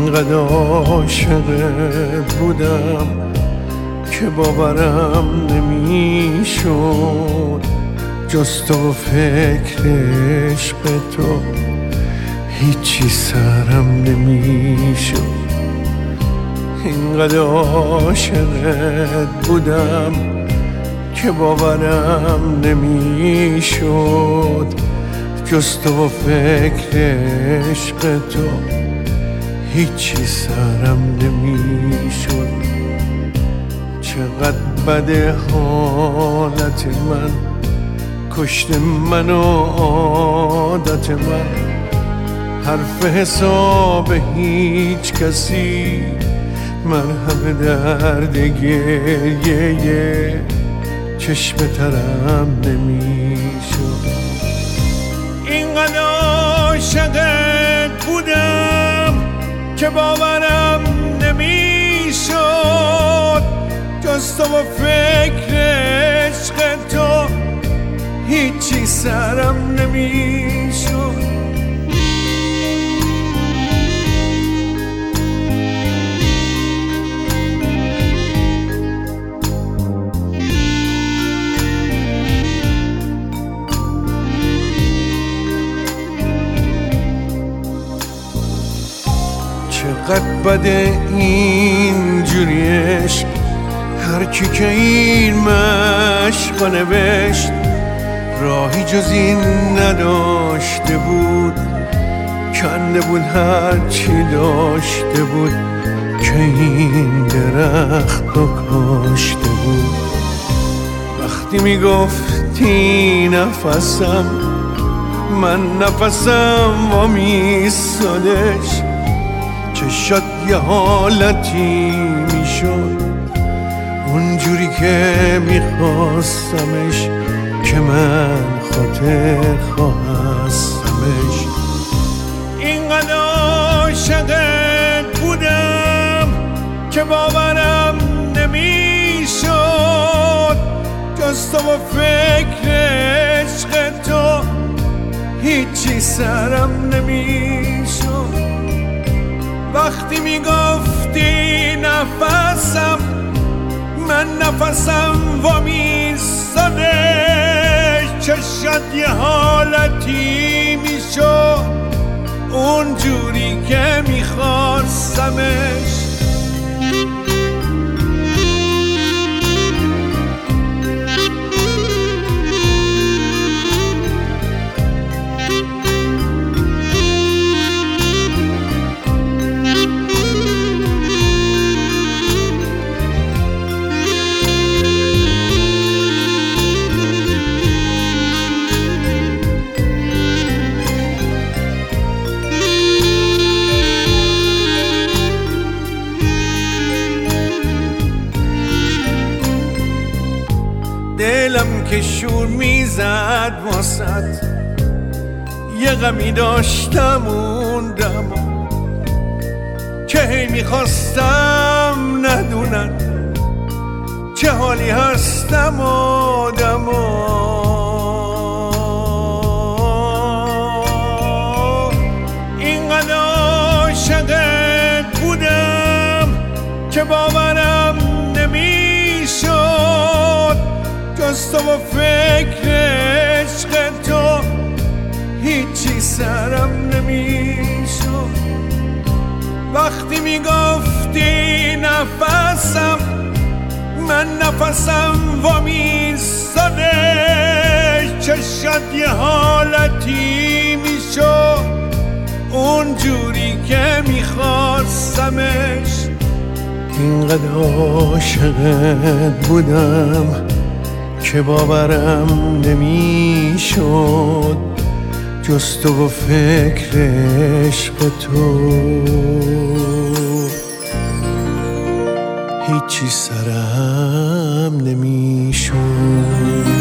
اینقدر عاشقت بودم که باورم نمیشد، جز تو و فکر عشق تو هیچی سرم نمیشد. اینقدر عاشقت بودم که باورم نمیشد، جز تو و فکر عشق تو هیچی سرم نمیشد. چقدر بده حالت من، کشت من و عادت من، حرف حساب هیچ کسی مرهم درد گریه چشم ترم نمیشد. اینقدر عاشقت بودم که باورم نمیشد، جز تو و فکر عشق تو هیچی سرم نمیشد. چقدر بده این جوری عشق، هر کی که این مشق نوشت راهی جز این نداشته بود، کنده بود هر چی داشته بود که این درخت رو کاشته بود. وقتی میگفتی نفسم، من نفسم وامیستادش، چشات یه حالتی میشد اونجوری که میخواستمش، که من خاطر خواستمش. اینقدر عاشقت بودم که باورم نمیشد، جز تو و فکر عشق تو هیچی سرم نمیشد. وقتی میگفتی نفسم، من نفسم وامیستادش، چشات یه حالتی میشد اونجوری که میخواستمش. دلم که شور میزد واسد، یه غمی داشتم اون دما که هی میخواستم ندونن چه حالی هستم آدما. اینقدر عاشقت بودم که باورم نمیشد، جز تو و فکر عشق تو هیچی سرم نمیشد. وقتی میگفتی نفسم، من نفسم وامیستادش، چشات یه حالتی میشد اونجوری که میخواستمش. اینقدر عاشقت بودم که باورم نمیشد، جز تو و فکر عشق تو هیچی سرم نمیشد.